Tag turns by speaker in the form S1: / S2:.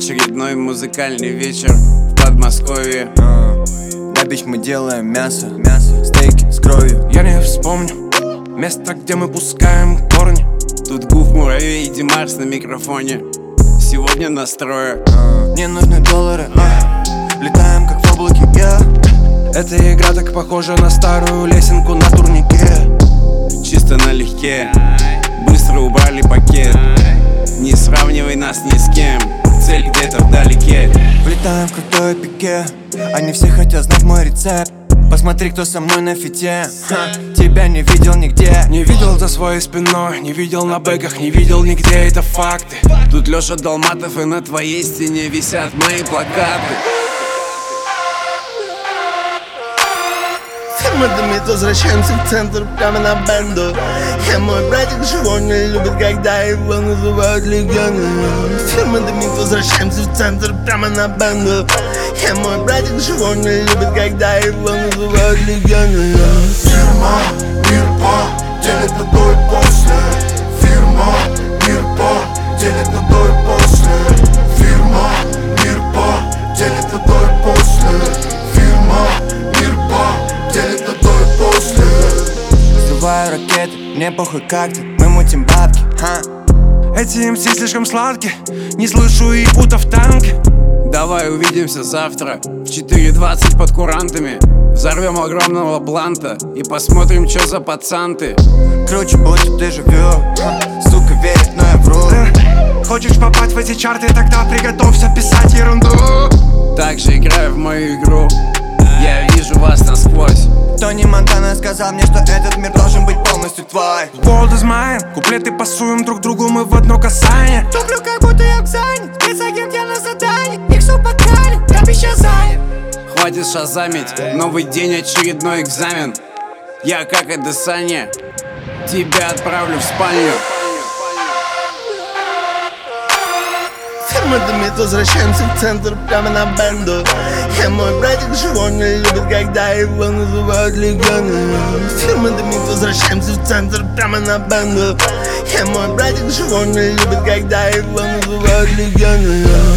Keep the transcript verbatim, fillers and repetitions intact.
S1: очередной музыкальный вечер в Подмосковье.
S2: На бич мы делаем мясо, мясо, стейки с кровью.
S3: Я не вспомню место, где мы пускаем корни.
S1: Тут Гуф, Муравей и Димаш на микрофоне. Сегодня настрою.
S2: Мне нужны доллары, а. Летаем как в облаке, yeah.
S3: Эта игра так похожа на старую лесенку на турнике.
S1: Чисто налегке, быстро убрали пакет. Не сравнивай нас ни с кем, цель где-то вдалеке.
S2: Влетаем в крутое пике, они все хотят знать мой рецепт. Посмотри, кто со мной на фите. Ха, тебя не видел нигде.
S3: Не видел за своей спиной, не видел на бэках, не видел нигде, это факты.
S1: Тут Лёша Долматов, и на твоей стене висят мои плакаты.
S4: Мы дымит, возвращаемся в центр, прямо на бенду. Я мой братик живой не любит, когда его называют легионером. Фирма дымит, возвращаемся в центр, прямо на бенду. Я мой братик живой не любит, когда его называют легионером.
S5: Фирма, мир по, делит на до и после. Фирма, мир по, делит на до и после. Фирма, мир по, делит на до и после. Фирма, мир по, делит на до и после.
S2: Взрываю ракеты, мне похуй как ты, мы мутим бабки, ха.
S3: Эти эм си слишком сладкие, не слышу и пута в танке.
S1: Давай увидимся завтра в четыре двадцать под курантами. Взорвем огромного бланта и посмотрим, чё за пацан ты.
S2: Круче, будто ты живёшь, сука верит, но я вру.
S3: Хочешь попасть в эти чарты, тогда приготовься писать ерунду.
S1: Также играю в мою игру, я вижу вас насквозь.
S2: Тони Монтана сказал мне, что этот мир должен быть полностью твой.
S3: World is mine, куплеты пасуем друг другу, мы в одно касание.
S6: Туплю, как будто я в зане, спецагент, я на задании. Иксу покали, я пища занят.
S1: Хватит шазамить, новый день, очередной экзамен. Я, как и Десания, тебя отправлю в спальню.
S4: Мы дымит, возвращаемся в центр, прямо на бенду. Я мой братик живой не любит, когда его называют легионером. Фирма дымит, возвращаемся в центр, прямо на бенду. Я мой братик живой не любит, когда его называют легионером.